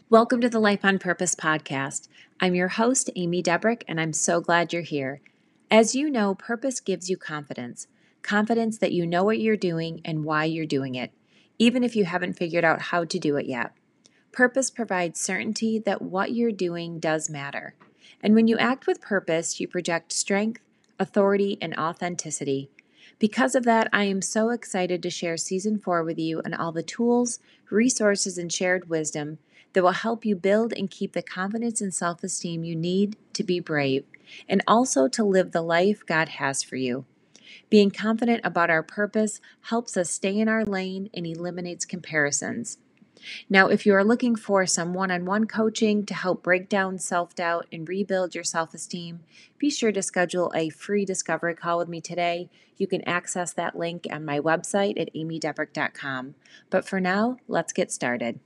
Welcome to the Life on Purpose podcast. I'm your host, Amy Debrick, and I'm so glad you're here. As you know, purpose gives you confidence. Confidence that you know what you're doing and why you're doing it, even if you haven't figured out how to do it yet. Purpose provides certainty that what you're doing does matter. And when you act with purpose, you project strength, authority, and authenticity. Because of that, I am so excited to share Season 4 with you and all the tools, resources, and shared wisdom that will help you build and keep the confidence and self-esteem you need to be brave, and also to live the life God has for you. Being confident about our purpose helps us stay in our lane and eliminates comparisons. Now, if you are looking for some one-on-one coaching to help break down self-doubt and rebuild your self-esteem, be sure to schedule a free discovery call with me today. You can access that link on my website at amydebrick.com. But for now, let's get started.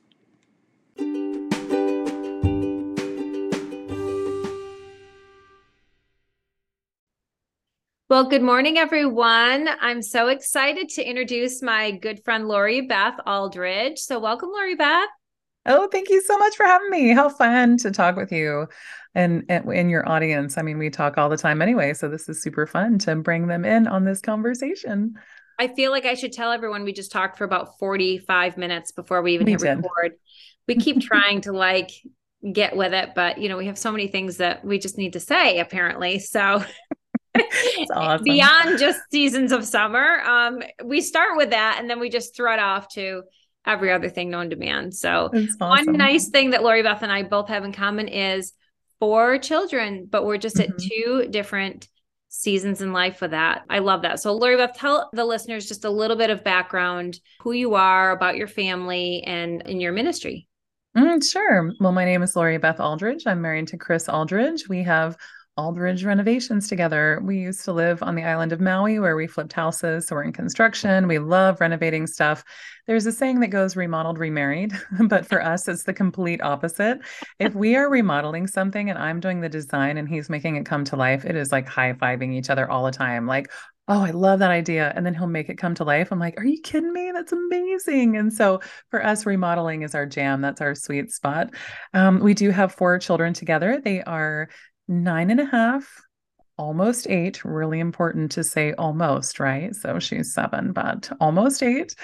Well, good morning, everyone. I'm so excited to introduce my good friend, Lori Beth Aldridge. So welcome, Lori Beth. Oh, thank you so much for having me. How fun to talk with you and in your audience. I mean, we talk all the time anyway, so this is super fun to bring them in on this conversation. I feel like I should tell everyone we just talked for about 45 minutes before we even We hit did. record. We keep trying to get with it, but we have so many things that we just need to say apparently. So It's awesome. beyond just seasons of summer, we start with that and then we just throw it off to every other thing known to man. So It's one awesome. nice thing that Lori Beth and I both have in common is 4 children, but we're just at Mhm. two different seasons in life with that. I love that. So Lori Beth, tell the listeners just a little bit of background, who you are, about your family and in your ministry. Sure. Well, my name is Lori Beth Aldridge. I'm married to Chris Aldridge. We have Aldridge Renovations together. We used to live on the island of Maui where we flipped houses. So we're in construction. We love renovating stuff. There's a saying that goes remodeled, remarried, but for us, it's the complete opposite. If we are remodeling something and I'm doing the design and he's making it come to life, it is like high-fiving each other all the time. Like, oh, I love that idea. And then he'll make it come to life. I'm like, are you kidding me? That's amazing. And so for us, remodeling is our jam. That's our sweet spot. We do have 4 children together. They are 9.5, almost 8. Really important to say almost, right? So she's 7, but almost 8.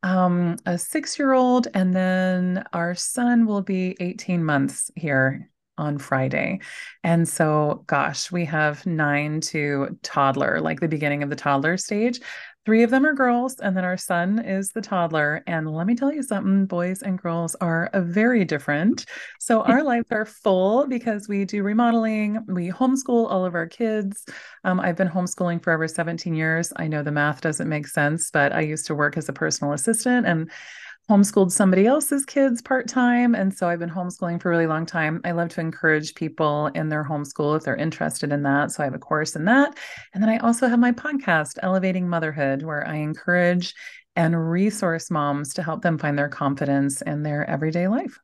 A 6-year-old, and then our son will be 18 months here on Friday. And so, gosh, we have 9 to toddler, like the beginning of the toddler stage. 3 of them are girls, and then our son is the toddler. And let me tell you something, boys and girls are very different. So our lives are full because we do remodeling, we homeschool all of our kids. I've been homeschooling for over 17 years. I know the math doesn't make sense, but I used to work as a personal assistant and homeschooled somebody else's kids part time. And so I've been homeschooling for a really long time. I love to encourage people in their homeschool if they're interested in that. So I have a course in that. And then I also have my podcast, Elevating Motherhood, where I encourage and resource moms to help them find their confidence in their everyday life.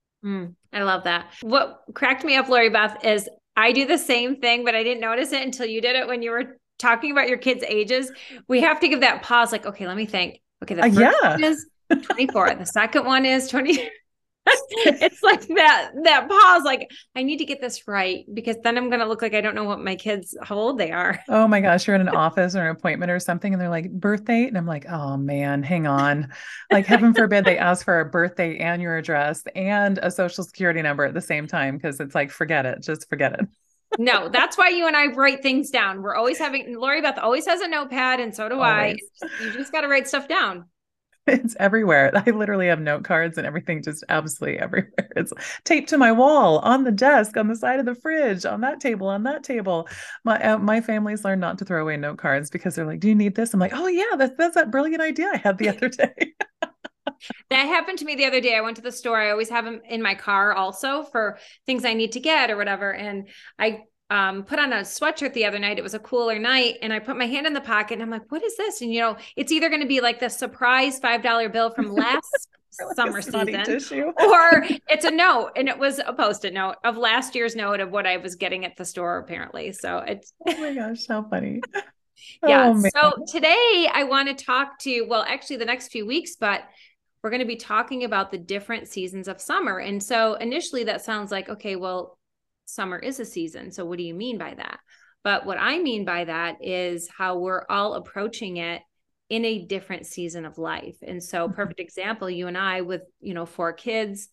I love that. What cracked me up, Lori Beth, is I do the same thing, but I didn't notice it until you did it when you were talking about your kids' ages. We have to give that pause, like, okay, let me think. Okay, the first Yeah. one is 24. The second one is 20. It's like that pause, like, I need to get this right because then I'm gonna look like I don't know what my kids, how old they are. Oh my gosh, you're in an office or an appointment or something, and they're like, birthday. And I'm like, oh man, hang on. Like, heaven forbid they ask for a birthday and your address and a social security number at the same time, because it's like, forget it, just forget it. No, that's why you and I write things down. We're always having Lori Beth always has a notepad, and so do I. Always. You just got to write stuff down. It's everywhere. I literally have note cards and everything just absolutely everywhere. It's taped to my wall, on the desk, on the side of the fridge, on that table, on that table. My family's learned not to throw away note cards because they're like, "Do you need this?" I'm like, "Oh yeah, that's that brilliant idea I had the other day." That happened to me the other day. I went to the store. I always have them in my car also for things I need to get or whatever. And I put on a sweatshirt the other night. It was a cooler night. And I put my hand in the pocket and I'm like, what is this? And, it's either going to be like the surprise $5 bill from last Or like a summer snotty season, tissue. or it's a note. And it was a Post-it note of last year's note of what I was getting at the store, apparently. So it's, Oh my gosh, how funny. yeah. Oh man. So today I want to talk to, well, actually the next few weeks, but we're going to be talking about the different seasons of summer. And so initially that sounds like, okay, well, summer is a season. So what do you mean by that? But what I mean by that is how we're all approaching it in a different season of life. And so perfect example, you and I with, 4 kids,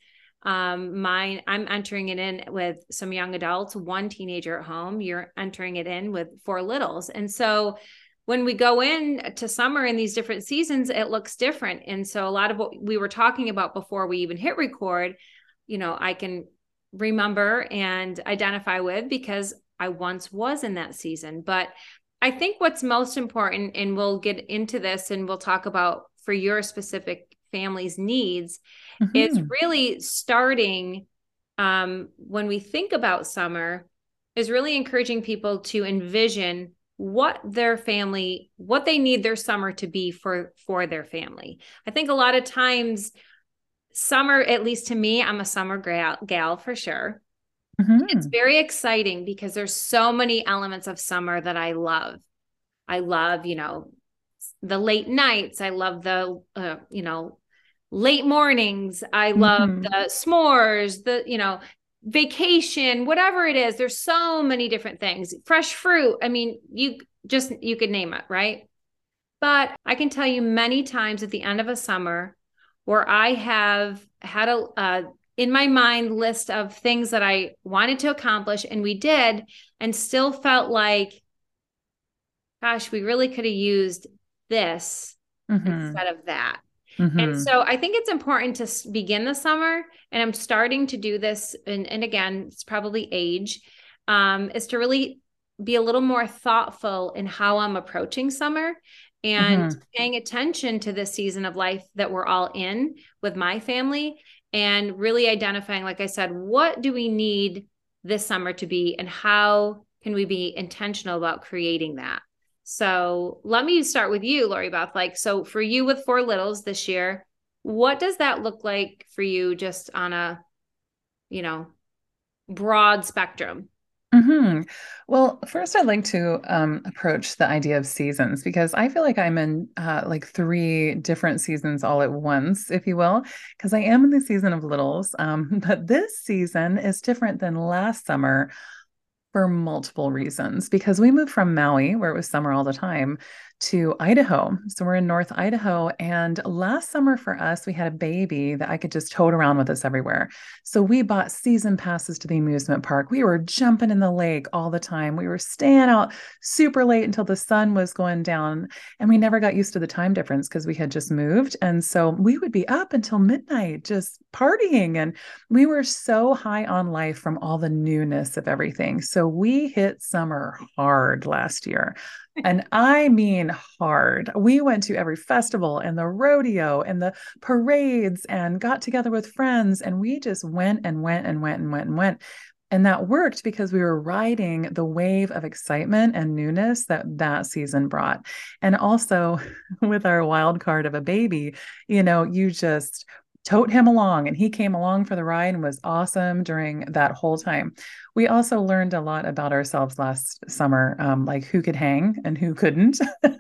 I'm entering it in with some young adults, 1 teenager at home. You're entering it in with 4 littles. And so when we go in to summer in these different seasons, it looks different. And so a lot of what we were talking about before we even hit record, I can remember and identify with because I once was in that season. But I think what's most important, and we'll get into this and we'll talk about for your specific family's needs, is really starting when we think about summer, is really encouraging people to envision what they need their summer to be for their family. I think a lot of times summer, at least to me, I'm a summer gal for sure. It's very exciting because there's so many elements of summer that I love. I love, the late nights. I love the, late mornings. I love the s'mores, vacation, whatever it is. There's so many different things. Fresh fruit. I mean, you could name it, right? But I can tell you many times at the end of a summer where I have had in my mind list of things that I wanted to accomplish and we did, and still felt like, gosh, we really could have used this instead of that. And so I think it's important to begin the summer, and I'm starting to do this. And again, it's probably age, is to really be a little more thoughtful in how I'm approaching summer and paying attention to this season of life that we're all in with my family, and really identifying, like I said, what do we need this summer to be, and how can we be intentional about creating that? So let me start with you, Lori Beth. So for you with 4 littles this year, what does that look like for you just on a, broad spectrum? Well, first I'd like to approach the idea of seasons, because I feel like I'm in like 3 different seasons all at once, if you will, because I am in the season of littles. But this season is different than last summer for multiple reasons, because we moved from Maui, where it was summer all the time, to Idaho. So we're in North Idaho. And last summer for us, we had a baby that I could just tote around with us everywhere. So we bought season passes to the amusement park. We were jumping in the lake all the time. We were staying out super late until the sun was going down. And we never got used to the time difference because we had just moved. And so we would be up until midnight just partying. And we were so high on life from all the newness of everything. So we hit summer hard last year. And I mean hard. We went to every festival and the rodeo and the parades and got together with friends. And we just went and went and went and went and went. And that worked because we were riding the wave of excitement and newness that season brought. And also with our wild card of a baby, you just tote him along, and he came along for the ride and was awesome during that whole time. We also learned a lot about ourselves last summer, like who could hang and who couldn't.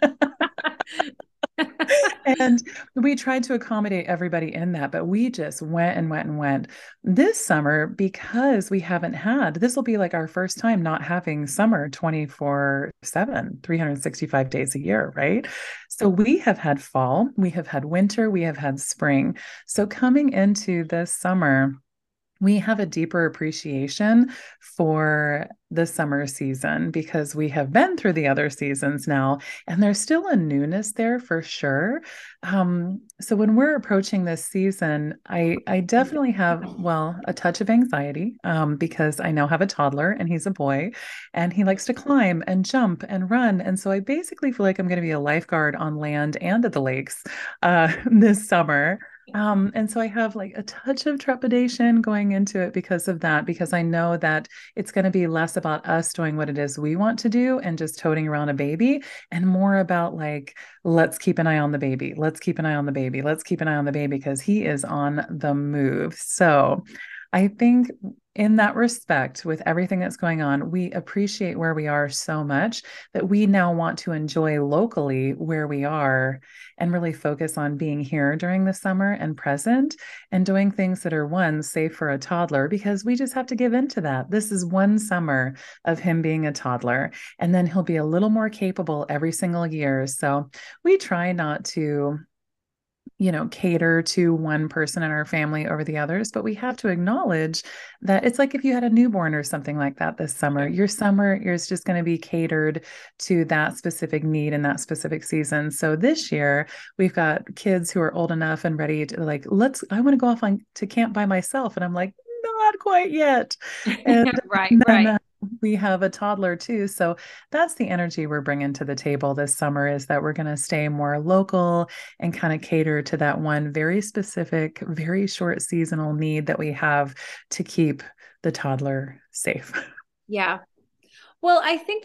And we tried to accommodate everybody in that, but we just went and went and went. This summer, because this will be like our first time not having summer 24/7, 365 days a year, right? So we have had fall, we have had winter, we have had spring. So coming into this summer, we have a deeper appreciation for the summer season because we have been through the other seasons now, and there's still a newness there for sure. So when we're approaching this season, I definitely have, well, a touch of anxiety because I now have a toddler and he's a boy and he likes to climb and jump and run. And so I basically feel like I'm going to be a lifeguard on land and at the lakes this summer. And so I have like a touch of trepidation going into it because of that, because I know that it's going to be less about us doing what it is we want to do and just toting around a baby, and more about like, let's keep an eye on the baby. Let's keep an eye on the baby. Let's keep an eye on the baby because he is on the move. So I think in that respect, with everything that's going on, we appreciate where we are so much that we now want to enjoy locally where we are and really focus on being here during the summer and present and doing things that are one, safe for a toddler, because we just have to give in to that. This is one summer of him being a toddler, and then he'll be a little more capable every single year. So we try not to cater to one person in our family over the others, but we have to acknowledge that it's like if you had a newborn or something like that this summer, your summer is just going to be catered to that specific need in that specific season. So this year, we've got kids who are old enough and ready to like, I want to go off to camp by myself. And I'm like, not quite yet. And Right, then right. we have a toddler too. So that's the energy we're bringing to the table this summer, is that we're going to stay more local and kind of cater to that one very specific, very short seasonal need that we have to keep the toddler safe. Yeah. Well,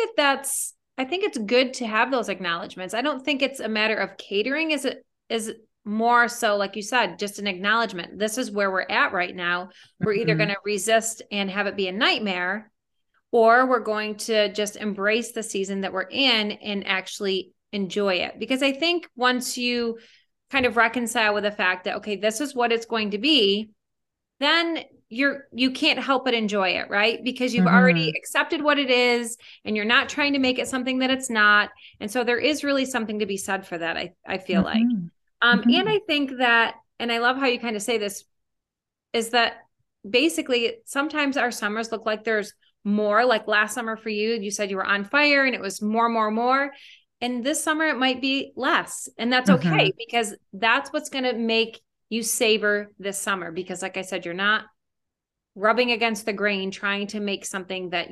I think it's good to have those acknowledgments. I don't think it's a matter of catering, is more so, like you said, just an acknowledgement. This is where we're at right now. We're either going Mhm. to resist and have it be a nightmare, or we're going to just embrace the season that we're in and actually enjoy it. Because I think once you kind of reconcile with the fact that, okay, this is what it's going to be, then you can't help but enjoy it, right? Because you've already Mhm. accepted what it is and you're not trying to make it something that it's not. And so there is really something to be said for that, I feel like. Mhm. And Mhm. I think that, and I love how you kind of say this, is that basically sometimes our summers look like there's more. Like last summer for you said you were on fire and it was more, more, more. And this summer it might be less. And that's okay, Mhm. because that's what's going to make you savor this summer. Because like I said, you're not rubbing against the grain, trying to make something that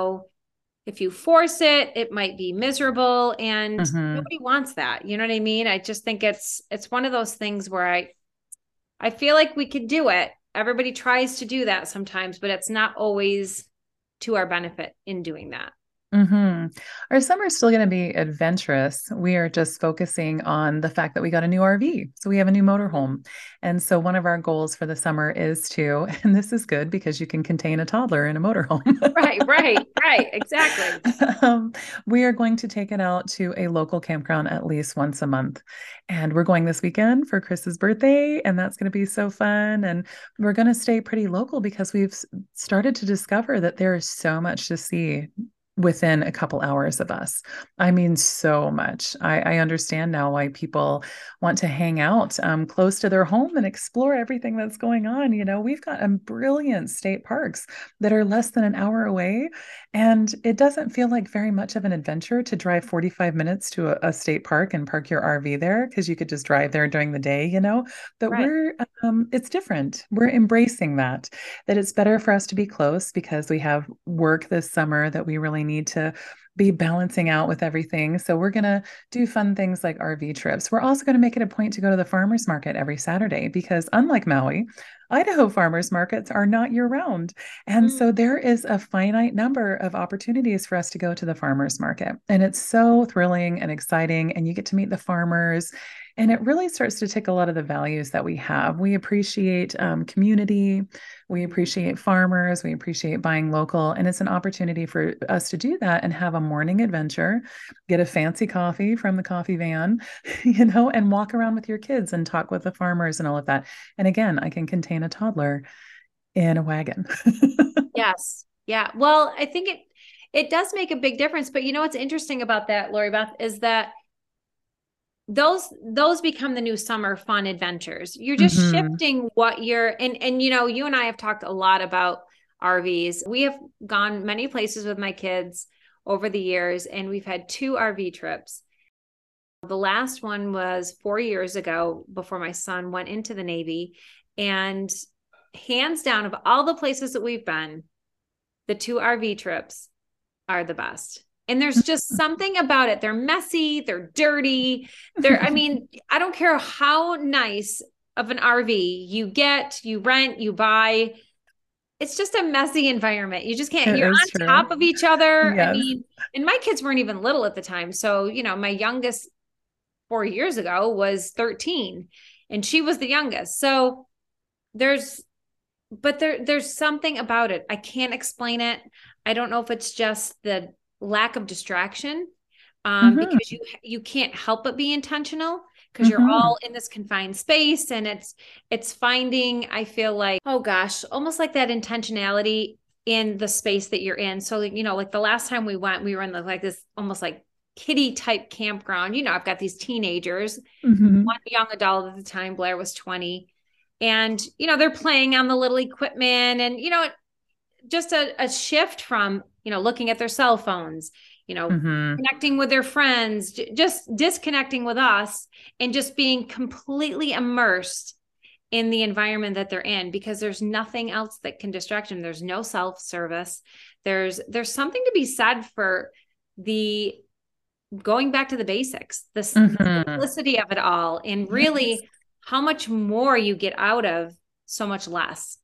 if you force it, it might be miserable, and Mhm. nobody wants that. You know what I mean? I just think it's one of those things where I feel like we could do it. Everybody tries to do that sometimes, but it's not always to our benefit in doing that. Hmm. Our summer is still going to be adventurous. We are just focusing on the fact that we got a new RV. So we have a new motorhome. And so one of our goals for the summer is to, and this is good because you can contain a toddler in a motorhome. Right, right, right. Exactly. um, we are going to take it out to a local campground at least once a month. And we're going this weekend for Chris's birthday, and that's going to be so fun. And we're going to stay pretty local because we've started to discover that there is so much to see within a couple hours of us. I mean, so much. I understand now why people want to hang out close to their home and explore everything that's going on. We've got brilliant state parks that are less than an hour away. And it doesn't feel like very much of an adventure to drive 45 minutes to a state park and park your RV there, because you could just drive there during the day. But Right. it's different. We're embracing that it's better for us to be close because we have work this summer that we really need to be balancing out with everything. So we're going to do fun things like RV trips. We're also going to make it a point to go to the farmers market every Saturday because, unlike Maui, Idaho farmers markets are not year round. And Mm, so there is a finite number of opportunities for us to go to the farmers market. And it's so thrilling and exciting. And you get to meet the farmers. And it really starts to tick a lot of the values that we have. We appreciate community. We mhm. appreciate farmers. We appreciate buying local. And it's an opportunity for us to do that and have a morning adventure, get a fancy coffee from the coffee van, and walk around with your kids and talk with the farmers and all of that. And again, I can contain a toddler in a wagon. Yes. Yeah. Well, I think it does make a big difference. But you know what's interesting about that, Lori Beth, is that those become the new summer fun adventures. You're just Hmm. shifting what you're and you and I have talked a lot about RVs. We have gone many places with my kids over the years, and we've had two RV trips. The last one was 4 years ago before my son went into the Navy. And hands down, of all the places that we've been, the two RV trips are the best. And there's just something about it. They're messy, they're dirty. I mean, I don't care how nice of an RV you get, you rent, you buy. It's just a messy environment. You just can't, It you're is on true. top of each other. I Yes. mean, and my kids weren't even little at the time. So, my youngest 4 years ago was 13 and she was the youngest. So there's but there's something about it. I can't explain it. I don't know if it's just the lack of distraction, Hmm. because you can't help but be intentional because you're Hmm. all in this confined space, and it's finding, I feel like, oh gosh, almost like that intentionality in the space that you're in. So, like the last time we went, we were in like this almost like kiddie type campground. I've got these teenagers, Hmm. one young adult at the time, Blair was 20. And, they're playing on the little equipment, and, just a shift from, looking at their cell phones, Hmm. connecting with their friends, just disconnecting with us and just being completely immersed in the environment that they're in, because there's nothing else that can distract them. There's no self-service. There's something to be said for the going back to the basics, the Hmm. simplicity of it all, and Yes. really how much more you get out of so much less.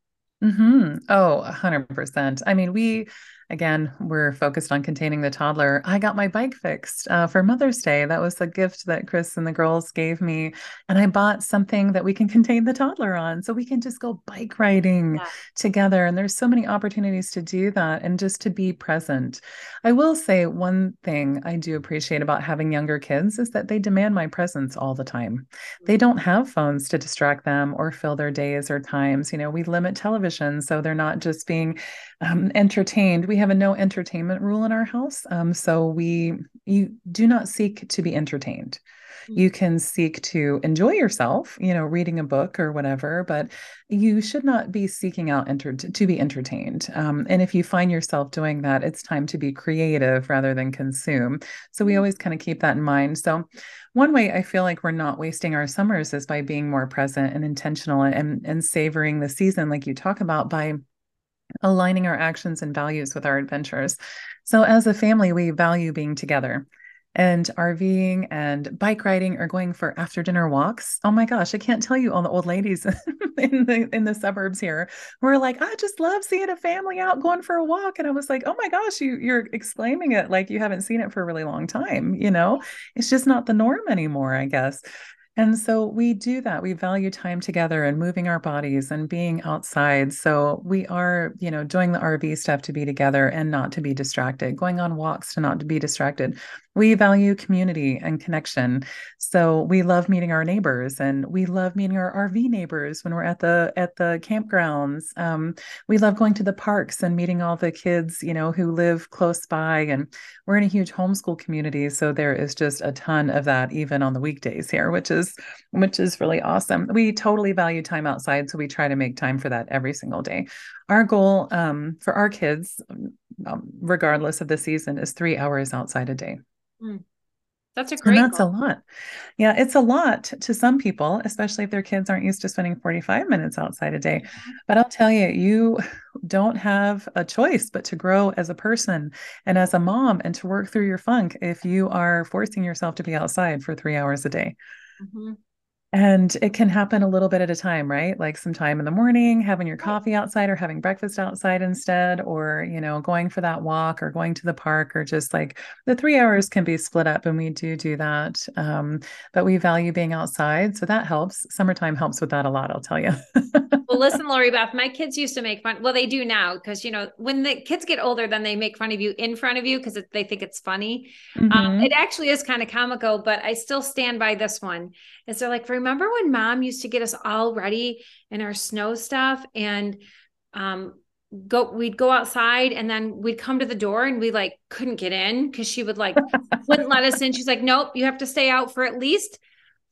Oh, 100%. I mean, again, we're focused on containing the toddler. I got my bike fixed for Mother's Day. That was a gift that Chris and the girls gave me. And I bought something that we can contain the toddler on so we can just go bike riding Yeah. together. And there's so many opportunities to do that and just to be present. I will say one thing I do appreciate about having younger kids is that they demand my presence all the time. They don't have phones to distract them or fill their days or times. We limit television so they're not just being entertained. We have a no entertainment rule in our house. So you do not seek to be entertained. You can seek to enjoy yourself, reading a book or whatever, but you should not be seeking out to be entertained. And if you find yourself doing that, it's time to be creative rather than consume. So we always kind of keep that in mind. So one way I feel like we're not wasting our summers is by being more present and intentional and savoring the season, like you talk about, by aligning our actions and values with our adventures. So, as a family, we value being together. And RVing and bike riding or going for after dinner walks. Oh my gosh, I can't tell you all the old ladies in the suburbs here who are like, I just love seeing a family out going for a walk. And I was like, oh my gosh, you're exclaiming it like you haven't seen it for a really long time. It's just not the norm anymore, I guess. And so we do that. We value time together and moving our bodies and being outside. So we are, doing the RV stuff to be together and not to be distracted, going on walks to not to be distracted. We value community and connection. So we love meeting our neighbors and we love meeting our RV neighbors when we're at the campgrounds. We love going to the parks and meeting all the kids, who live close by. And we're in a huge homeschool community, so there is just a ton of that even on the weekdays here, which is really awesome. We totally value time outside, so we try to make time for that every single day. Our goal for our kids, regardless of the season, is 3 hours outside a day. Mm, that's a And great that's a goal. lot. Yeah, it's a lot to some people, especially if their kids aren't used to spending 45 minutes outside a day. But I'll tell you, you don't have a choice but to grow as a person and as a mom and to work through your funk if you are forcing yourself to be outside for 3 hours a day. Mhm. And it can happen a little bit at a time, right? Like some time in the morning, having your Right. coffee outside or having breakfast outside instead, or, going for that walk or going to the park, or just like the 3 hours can be split up. And we do that. But we value being outside. So that helps. Summertime helps with that a lot, I'll tell you. Well, listen, Lori Beth, my kids used to make fun. Well, they do now because, when the kids get older, then they make fun of you in front of you because they think it's funny. It Hmm. actually is kind of comical, but I still stand by this one. Is they're like, remember when mom used to get us all ready in our snow stuff and um, we'd go outside and then we'd come to the door and we like couldn't get in because she would like, wouldn't let us in. She's like, nope, you have to stay out for at least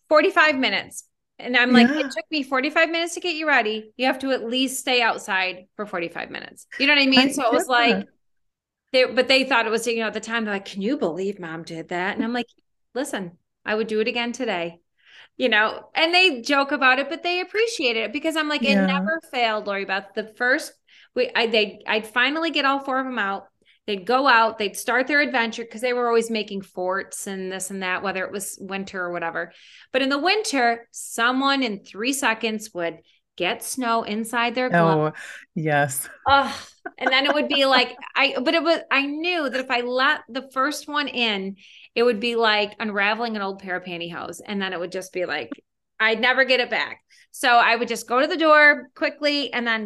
45 minutes. And I'm like, it Yeah, took me 45 minutes to get you ready. You have to at least stay outside for 45 minutes. You know what I mean? I So it was get like, that. but they thought it was, at the time, they're like, can you believe mom did that? And I'm like, listen, I would do it again today, and they joke about it, but they appreciate it because I'm like, it Yeah. never failed, Lori Beth. The first, I'd finally get all four of them out. They'd go out, they'd start their adventure because they were always making forts and this and that, whether it was winter or whatever. But in the winter, someone in 3 seconds would get snow inside their glove. Oh, yes. Oh, and then it would be like I knew that if I let the first one in, it would be like unraveling an old pair of pantyhose. And then it would just be like, I'd never get it back. So I would just go to the door quickly and then boop.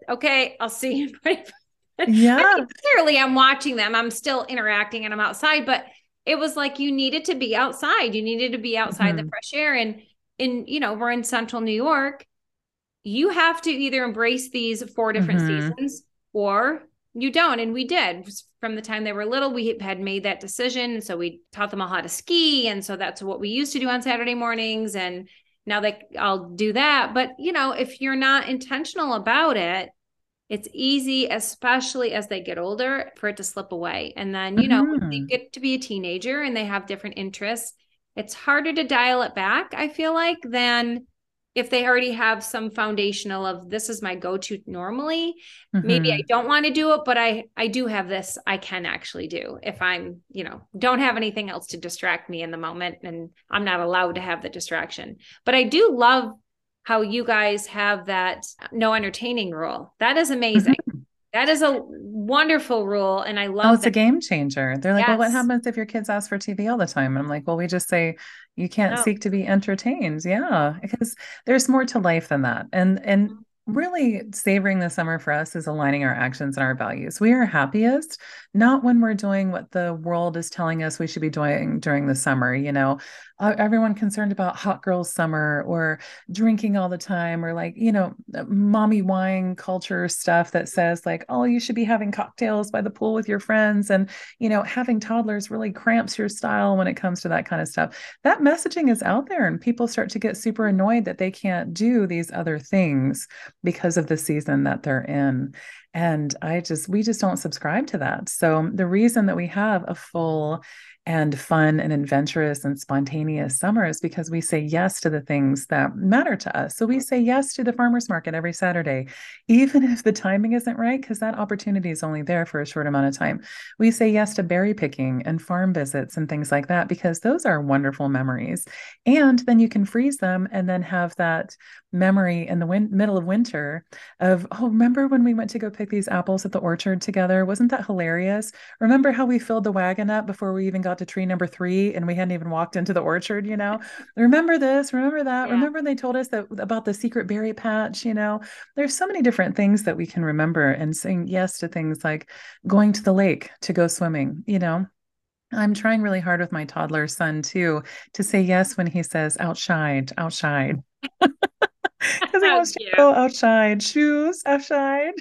okay, I'll see you in 25. I Yeah. mean, clearly I'm watching them. I'm still interacting and I'm outside, but it was like you needed to be outside. You needed to be outside the Mhm. fresh air. And we're in central New York. You have to either embrace these four different Mhm. seasons or you don't. And we did. From the time they were little, we had made that decision. And so we taught them all how to ski. And so that's what we used to do on Saturday mornings. And now they I'll do that. But if you're not intentional about it, it's easy, especially as they get older, for it to slip away. And then, when they Mhm. get to be a teenager and they have different interests, it's harder to dial it back, I feel like, than if they already have some foundational of this is my go-to normally. Maybe I Mhm. don't want to do it, but I do have this I can actually do if I'm, don't have anything else to distract me in the moment and I'm not allowed to have the distraction. But I do love how you guys have that no entertaining rule. That is amazing. Mhm. That is a wonderful rule. And I Oh, love it's a that. game changer. They're like, well, what Yes. happens if your kids ask for TV all the time? And I'm like, well, we just say you can't No. seek to be entertained. Yeah, because there's more to life than that. And really savoring the summer for us is aligning our actions and our values. We are happiest not when we're doing what the world is telling us we should be doing during the summer, everyone concerned about hot girls summer or drinking all the time or like, mommy wine culture stuff that says like, oh, you should be having cocktails by the pool with your friends. And, having toddlers really cramps your style when it comes to that kind of stuff. That messaging is out there and people start to get super annoyed that they can't do these other things because of the season that they're in. And we just don't subscribe to that. So the reason that we have a full and fun and adventurous and spontaneous summer is because we say yes to the things that matter to us. So we say yes to the farmer's market every Saturday, even if the timing isn't right, because that opportunity is only there for a short amount of time. We say yes to berry picking and farm visits and things like that, because those are wonderful memories. And then you can freeze them and then have that memory in the middle of winter of, oh, remember when we went to go pick these apples at the orchard together? Wasn't that hilarious? Remember how we filled the wagon up before we even got to tree number 3 and we hadn't even walked into the orchard, Remember this, remember that, Yeah. remember they told us that about the secret berry patch. There's so many different things that we can remember and saying yes to things like going to the lake to go swimming. I'm trying really hard with my toddler son too to say yes when he says outside, outside, because he How wants to cute. go outside, shoes outside.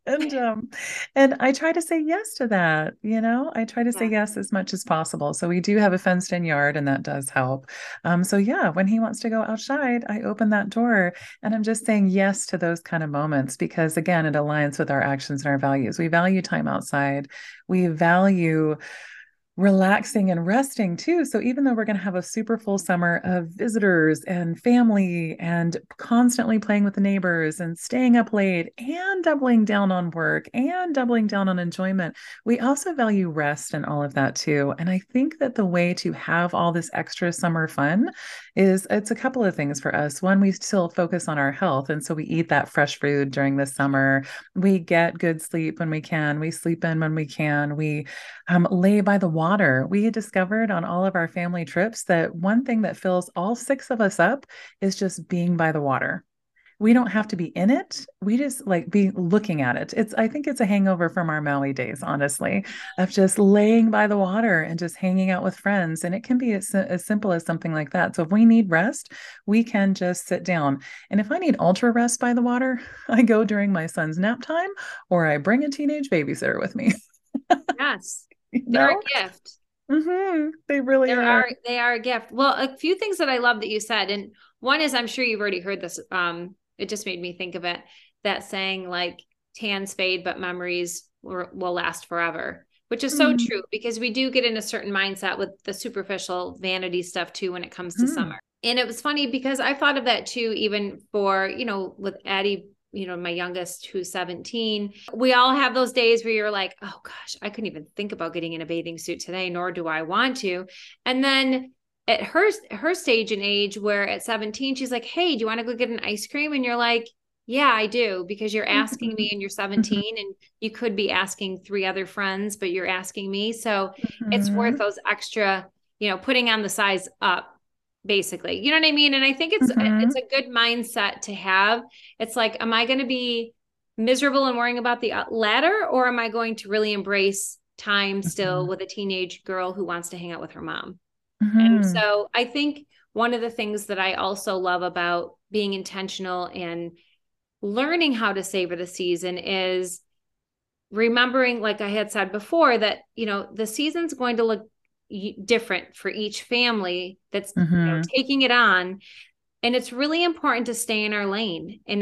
And I try to say yes to that. I try to say Yeah. yes as much as possible. So we do have a fenced in yard and that does help. So yeah, when he wants to go outside, I open that door and I'm just saying yes to those kind of moments because again, it aligns with our actions and our values. We value time outside. We value relaxing and resting too. So even though we're going to have a super full summer of visitors and family and constantly playing with the neighbors and staying up late and doubling down on work and doubling down on enjoyment, we also value rest and all of that too. And I think that the way to have all this extra summer fun is it's a couple of things for us. One, we still focus on our health. And so we eat that fresh food during the summer. We get good sleep when we can. We sleep in when we can. We lay by the water. We discovered on all of our family trips that one thing that fills all 6 of us up is just being by the water. We don't have to be in it. We just like be looking at it. I think it's a hangover from our Maui days, honestly, of just laying by the water and just hanging out with friends. And it can be as simple as something like that. So if we need rest, we can just sit down. And if I need ultra rest by the water, I go during my son's nap time or I bring a teenage babysitter with me. Yes. you They're know? a gift. They really are. They are a gift. Well, a few things that I love that you said, and one is I'm sure you've already heard this. It just made me think of it. That saying like tans fade, but memories will last forever, which is so Mhm. true because we do get in a certain mindset with the superficial vanity stuff too when it comes to summer. Mhm. And it was funny because I thought of that too, even for, with Addie, my youngest who's 17. We all have those days where you're like, oh gosh, I couldn't even think about getting in a bathing suit today, nor do I want to. And then at her stage and age, where at 17, she's like, hey, do you want to go get an ice cream? And you're like, yeah, I do, because you're asking me Mhm. and you're Mhm. 17 and you could be asking 3 other friends, but you're asking me. So it's worth Mhm. those extra, putting on the size up basically. You know what I mean? And I think it's Mhm. a good mindset to have. It's like, am I going to be miserable and worrying about the latter, or am I going to really embrace time still Mhm. with a teenage girl who wants to hang out with her mom? And Mhm. so I think one of the things that I also love about being intentional and learning how to savor the season is remembering, like I had said before, that, the season's going to look different for each family that's, Mhm. taking it on. And it's really important to stay in our lane and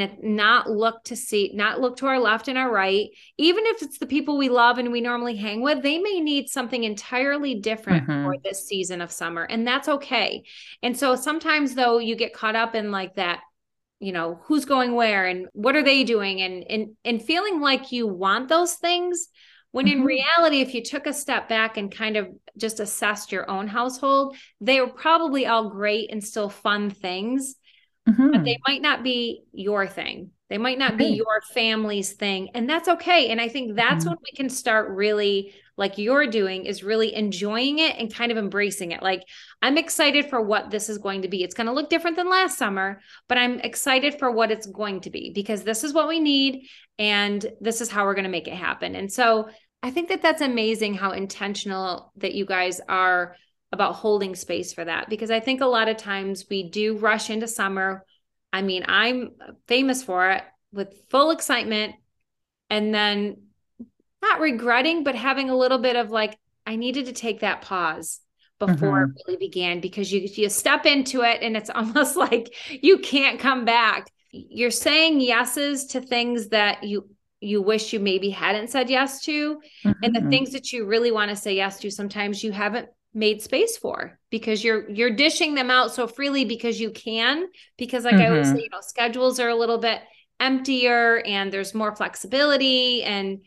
not look to our left and our right. Even if it's the people we love and we normally hang with, they may need something entirely different for Mhm. this season of summer, and that's okay. And so sometimes, though, you get caught up in like that, who's going where and what are they doing, and feeling like you want those things, when in Mhm. reality, if you took a step back and kind of just assessed your own household, they were probably all great and still fun things, but they Mhm. might not be your thing. They might not be Right. your family's thing. And that's okay. And I think that's when Mhm. we can start really, like you're doing, is really enjoying it and kind of embracing it. Like, I'm excited for what this is going to be. It's going to look different than last summer, but I'm excited for what it's going to be because this is what we need. And this is how we're going to make it happen. And so I think that that's amazing how intentional that you guys are about holding space for that, because I think a lot of times we do rush into summer. I mean, I'm famous for it, with full excitement, and then not regretting, but having a little bit of like, I needed to take that pause before it Mhm. really began, because you step into it and it's almost like you can't come back. You're saying yeses to things that you wish you maybe hadn't said yes to, and the Mhm. things that you really want to say yes to, sometimes you haven't made space for, because you're dishing them out so freely because you can, because like I always say, Mhm. schedules are a little bit emptier and there's more flexibility,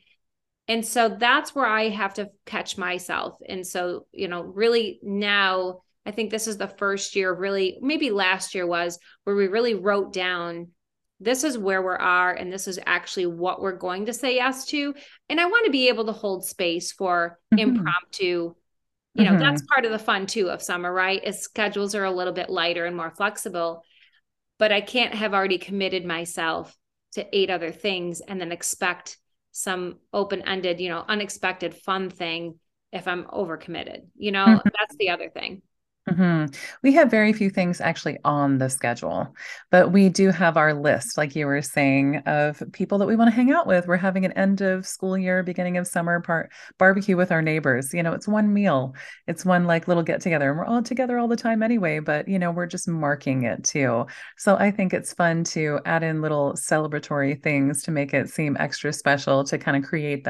and so that's where I have to catch myself. And so, really now, I think this is the first year, really, maybe last year was, where we really wrote down, this is where we are, and this is actually what we're going to say yes to. And I want to be able to hold space for Mhm. impromptu. That's Mhm. part of the fun too of summer, right? Is schedules are a little bit lighter and more flexible, but I can't have already committed myself to 8 other things and then expect some open-ended, unexpected fun thing if I'm overcommitted. That's the other thing. hmm We have very few things actually on the schedule, but we do have our list, like you were saying, of people that we want to hang out with. We're having an end of school year, beginning of summer barbecue with our neighbors. It's one meal, it's one like little get together, and we're all together all the time anyway, but we're just marking it too. So I think it's fun to add in little celebratory things to make it seem extra special, to kind of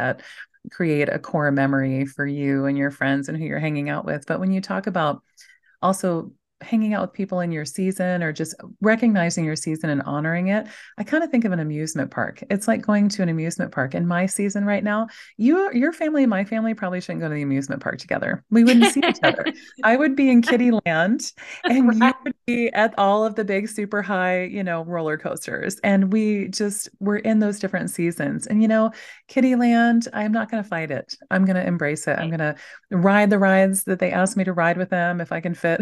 create a core memory for you and your friends and who you're hanging out with. But when you talk about also hanging out with people in your season, or just recognizing your season and honoring it, I kind of think of an amusement park. It's like going to an amusement park. In my season right now, your family and my family probably shouldn't go to the amusement park together. We wouldn't see each other. I would be in Kitty Land and you Right. would be at all of the big super high, roller coasters. And we're in those different seasons. And Kitty Land, I'm not going to fight it. I'm going to embrace it. I'm going to ride the rides that they ask me to ride with them if I can fit.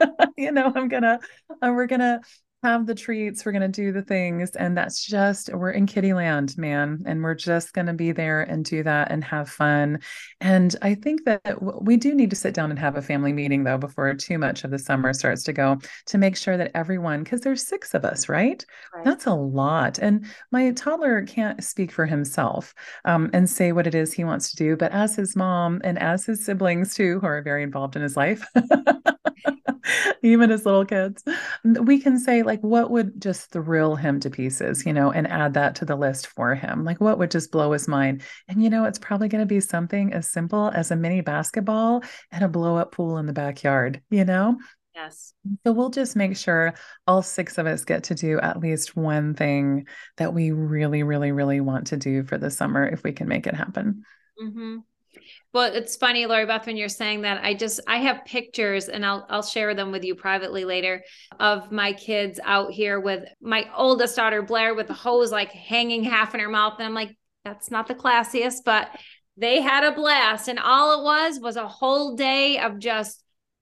I'm gonna, we're gonna have the treats, we're gonna do the things, and we're in Kitty Land, man, and we're just gonna be there and do that and have fun. And I think that we do need to sit down and have a family meeting though before too much of the summer starts to go, to make sure that everyone, because there's 6 of us, right? Right. That's a lot. And my toddler can't speak for himself and say what it is he wants to do. But as his mom and as his siblings too, who are very involved in his life, even as little kids, we can say, like, what would just thrill him to pieces, and add that to the list for him. Like, what would just blow his mind? And, it's probably going to be something as simple as a mini basketball and a blow up pool in the backyard. Yes. So we'll just make sure all 6 of us get to do at least one thing that we really, really, really want to do for the summer if we can make it happen. Mm-hmm. Well, it's funny, Lori Beth, when you're saying that, I have pictures, and I'll share them with you privately later, of my kids out here with my oldest daughter, Blair, with the hose like hanging half in her mouth. And I'm like, that's not the classiest, but they had a blast. And all it was a whole day of just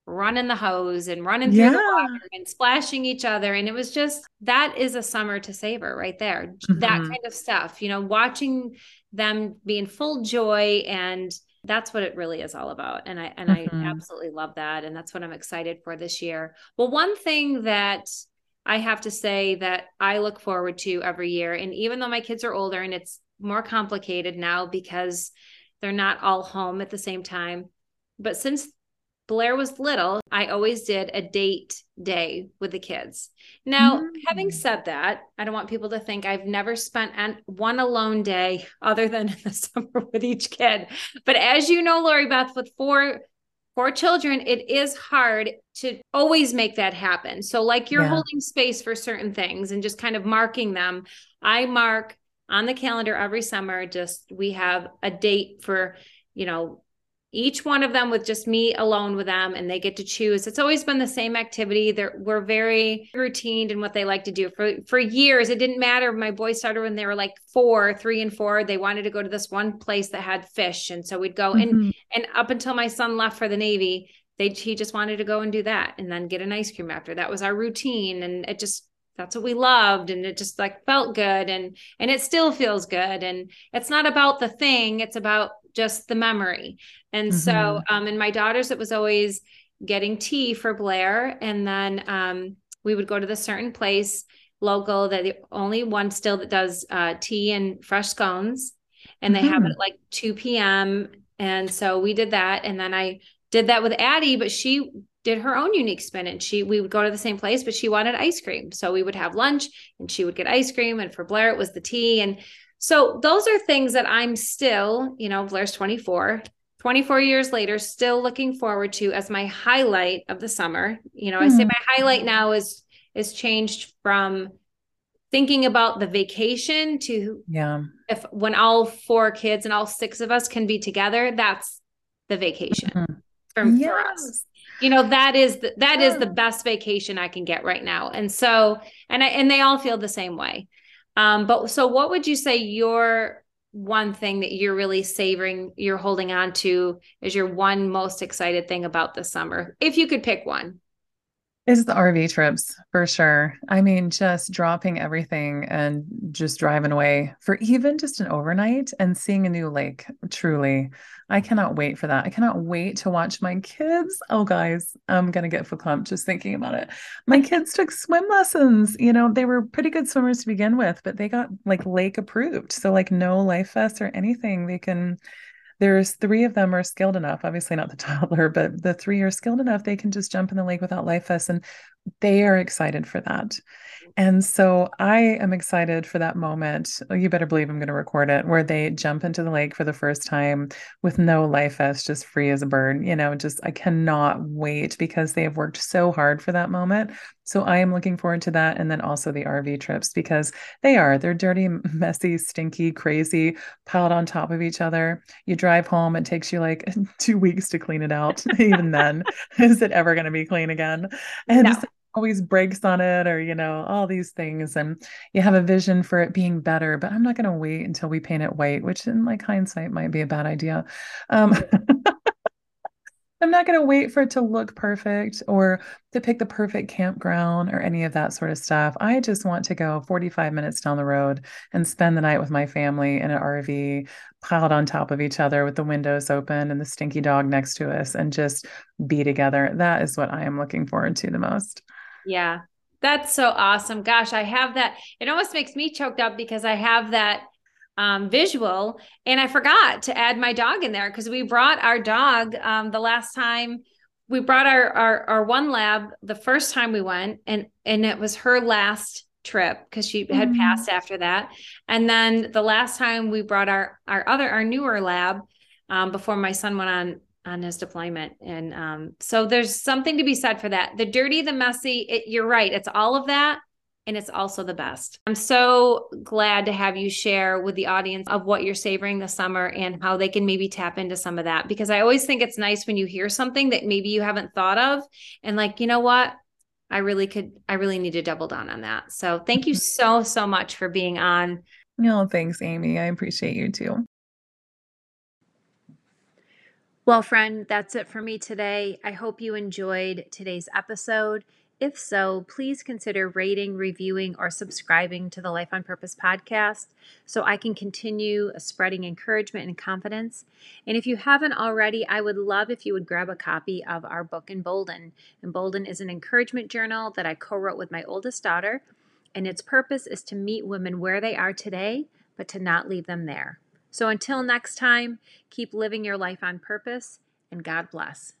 running the hose and running through the Yeah. water and splashing each other. And it was just, that is a summer to savor right there. That Hmm. kind of stuff, watching them be in full joy, and that's what it really is all about. And I Hmm. absolutely love that. And that's what I'm excited for this year. Well, one thing that I have to say that I look forward to every year, and even though my kids are older and it's more complicated now because they're not all home at the same time, but since Blair was little, I always did a date day with the kids. Now, having Mm. said that, I don't want people to think I've never spent one alone day other than in the summer with each kid. But as you know, Lori Beth, with four children, it is hard to always make that happen. So, like you're Yeah. holding space for certain things and just kind of marking them. I mark on the calendar every summer, just we have a date for, you know, each one of them with just me alone with them, and they get to choose. It's always been the same activity. We're very routine in what they like to do. For years, it didn't matter. My boys started when they were like 3 and 4. They wanted to go to this one place that had fish, and so we'd go. And Hmm. and up until my son left for the Navy, he just wanted to go and do that, and then get an ice cream after. That was our routine, and it just, that's what we loved, and it just like felt good, and it still feels good. And it's not about the thing, it's about just the memory. And so, Hmm. and my daughters, it was always getting tea for Blair. And then we would go to the certain place local, that the only one still that does tea and fresh scones. And they have it Hmm. at like 2 p.m. And so we did that. And then I did that with Addie, but she did her own unique spin. And we would go to the same place, but she wanted ice cream. So we would have lunch and she would get ice cream. And for Blair, it was the tea. And so those are things that I'm still, Blair's 24 years later, still looking forward to as my highlight of the summer. I say Hmm. my highlight now is changed from thinking about the vacation to, Yeah. if when all four kids and all six of us can be together, that's the vacation Mhm. for us. Yes. That is the Oh. best vacation I can get right now. And so, and they all feel the same way. But so what would you say your one thing that you're really savoring, you're holding on to, is your one most excited thing about the summer, if you could pick one? It's the RV trips for sure. I mean, just dropping everything and just driving away for even just an overnight and seeing a new lake. Truly, I cannot wait for that. I cannot wait to watch my kids. Oh, guys, I'm gonna get verklempt just thinking about it. My kids took swim lessons. They were pretty good swimmers to begin with, but they got like lake approved. So like no life vests or anything. There's three of them are skilled enough, obviously not the toddler, but the three are skilled enough. They can just jump in the lake without life vests, and they are excited for that. And so I am excited for that moment. Oh, you better believe I'm going to record it, where they jump into the lake for the first time with no life vest, just free as a bird. Just I cannot wait because they have worked so hard for that moment. So I am looking forward to that. And then also the RV trips because they're dirty, messy, stinky, crazy, piled on top of each other. You drive home, it takes you like 2 weeks to clean it out. Even then, is it ever going to be clean again? And No. so always breaks on it or all these things, and you have a vision for it being better, but I'm not going to wait until we paint it white, which in like hindsight might be a bad idea. um I'm not going to wait for it to look perfect or to pick the perfect campground or any of that sort of stuff. I just want to go 45 minutes down the road and spend the night with my family in an RV piled on top of each other with the windows open and the stinky dog next to us and just be together. That is what I am looking forward to the most. Yeah. That's so awesome. Gosh, I have that. It almost makes me choked up because I have that visual, and I forgot to add my dog in there because we brought our dog the last time we brought our one lab the first time we went, and it was her last trip because she had Mm. passed after that. And then the last time we brought our newer lab before my son went on his deployment. And so there's something to be said for that. The dirty, the messy, you're right. It's all of that. And it's also the best. I'm so glad to have you share with the audience of what you're savoring this summer and how they can maybe tap into some of that. Because I always think it's nice when you hear something that maybe you haven't thought of and like, you know what? I really need to double down on that. So thank you so, so much for being on. No, thanks, Amy. I appreciate you too. Well, friend, that's it for me today. I hope you enjoyed today's episode. If so, please consider rating, reviewing, or subscribing to the Life on Purpose podcast so I can continue spreading encouragement and confidence. And if you haven't already, I would love if you would grab a copy of our book, Embolden. Embolden is an encouragement journal that I co-wrote with my oldest daughter, and its purpose is to meet women where they are today, but to not leave them there. So until next time, keep living your life on purpose, and God bless.